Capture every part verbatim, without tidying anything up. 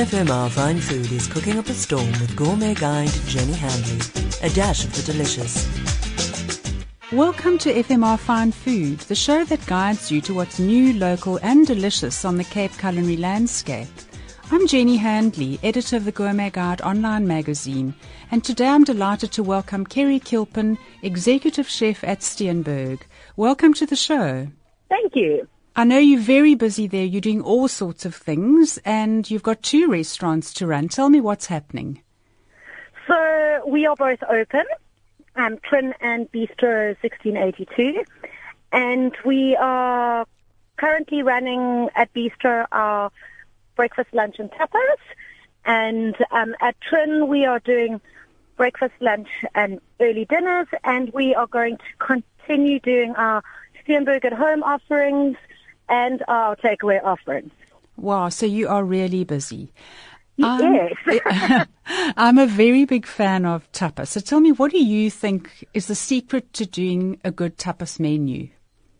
F M R Fine Food is cooking up a storm with gourmet guide Jenny Handley. A dash of the delicious. Welcome to F M R Fine Food, the show that guides you to what's new, local and delicious on the Cape culinary landscape. I'm Jenny Handley, editor of the Gourmet Guide online magazine, and today I'm delighted to welcome Kerry Kilpin, executive chef at Steenberg. Welcome to the show. Thank you. I know you're very busy there. You're doing all sorts of things, and you've got two restaurants to run. Tell me what's happening. So we are both open, um, Trin and Bistro sixteen eighty-two, and we are currently running at Bistro our breakfast, lunch and tapas, and um, at Trin we are doing breakfast, lunch and early dinners, and we are going to continue doing our Steenberg at home offerings and our takeaway offerings. Wow, so you are really busy. Yes. Um, I'm a very big fan of tapas. So tell me, what do you think is the secret to doing a good tapas menu?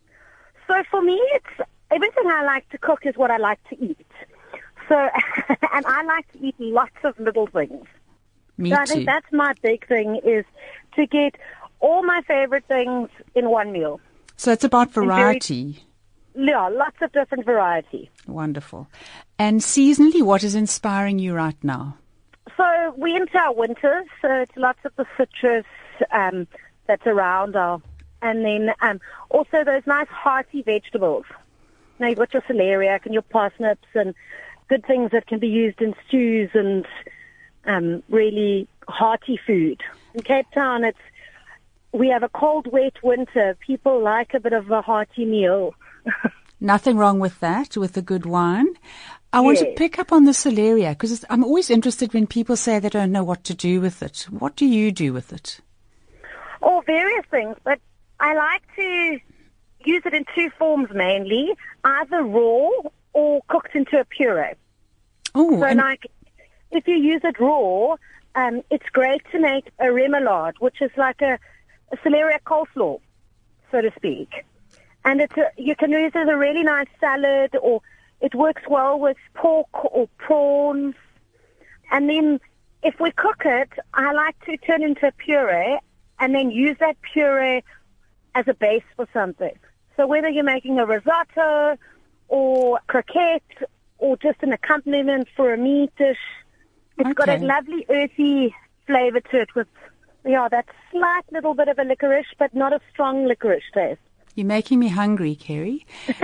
So for me, it's everything I like to cook is what I like to eat. So, and I like to eat lots of little things. Me so I too. think that's my big thing, is to get all my favorite things in one meal. So it's about variety. Very, yeah, lots of different variety. Wonderful. And seasonally, what is inspiring you right now? So we're into our winters, so it's lots of the citrus um, that's around, our, and then um, also those nice hearty vegetables. Now you've got your celeriac and your parsnips and good things that can be used in stews and um, really hearty food. In Cape Town, it's we have a cold, wet winter. People like a bit of a hearty meal. Nothing wrong with that, with a good wine. I want Yes. to pick up on the celeriac because I'm always interested when people say they don't know what to do with it. What do you do with it? Oh, various things, but I like to use it in two forms mainly, either raw or cooked into a puree. Oh, So and like, if you use it raw, um, it's great to make a remoulade, which is like a, a celeriac coleslaw, so to speak. And it's a, you can use it as a really nice salad, or it works well with pork or prawns. And then if we cook it, I like to turn into a puree and then use that puree as a base for something. So whether you're making a risotto or croquette or just an accompaniment for a meat dish, it's got a Okay. lovely earthy flavor to it with, yeah, that slight little bit of a licorice, but not a strong licorice taste. you're making me hungry, Kerry.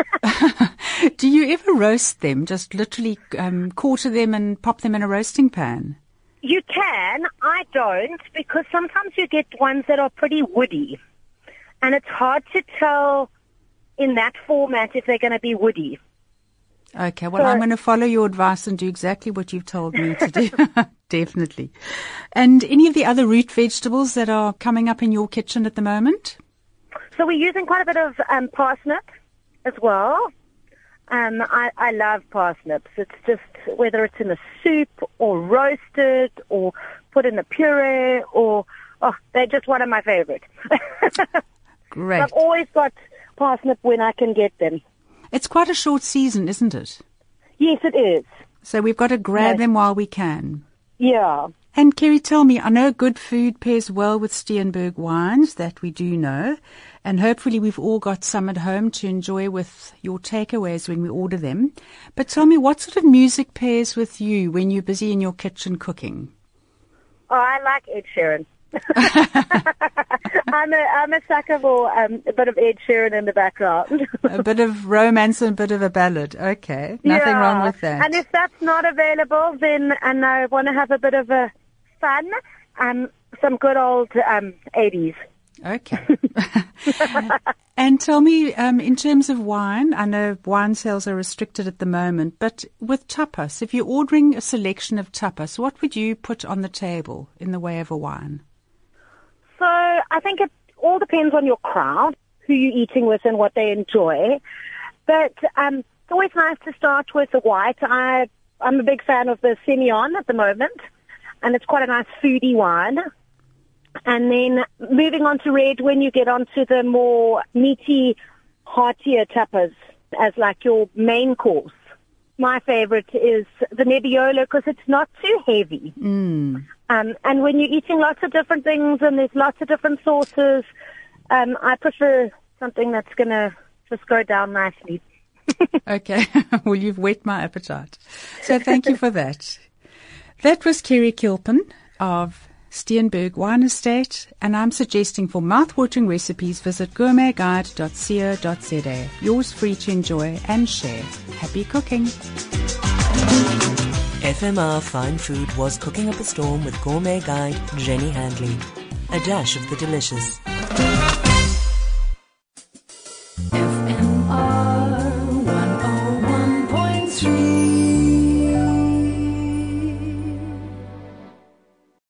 Do you ever roast them? Just literally um, quarter them and pop them in a roasting pan? You can. I don't, because sometimes you get ones that are pretty woody. And it's hard to tell in that format if they're going to be woody. Okay, well, So- I'm going to follow your advice and do exactly what you've told me to do. Definitely. And any of the other root vegetables that are coming up in your kitchen at the moment? So we're using quite a bit of um, parsnip as well. Um, I, I love parsnips. It's just whether it's in a soup or roasted or put in a puree or, oh, they're just one of my favorites. Great. I've always got parsnip when I can get them. It's quite a short season, isn't it? Yes, it is. So we've got to grab Yes. them while we can. Yeah. And Kerry, tell me, I know good food pairs well with Steenberg wines, that we do know, and hopefully we've all got some at home to enjoy with your takeaways when we order them. But tell me, what sort of music pairs with you when you're busy in your kitchen cooking? Oh, I like Ed Sheeran. I'm a I'm a sucker for um, a bit of Ed Sheeran in the background. A bit of romance and a bit of a ballad. Okay, nothing Yeah. wrong with that. And if that's not available, then and I want to have a bit of a fun, um, some good old um, eighties. Okay. And tell me, um, in terms of wine, I know wine sales are restricted at the moment, but with tapas, if you're ordering a selection of tapas, what would you put on the table in the way of a wine? So I think it all depends on your crowd, who you're eating with and what they enjoy. But um, it's always nice to start with a white. I, I'm a big fan of the Semillon at the moment, and it's quite a nice foodie wine. And then moving on to red when you get onto the more meaty, heartier tapas as like your main course. my favorite is the Nebbiolo because it's not too heavy. Mm. Um, and when you're eating lots of different things and there's lots of different sauces, um, I prefer something that's going to just go down nicely. Okay. Well, you've whet my appetite. So thank you for that. That was Kerry Kilpin of Steenberg Wine Estate, and I'm suggesting for mouth-watering recipes, visit gourmet guide dot co dot za. Yours free to enjoy and share. Happy cooking. F M R Fine Food was cooking up a storm with gourmet guide Jenny Handley. A dash of the delicious.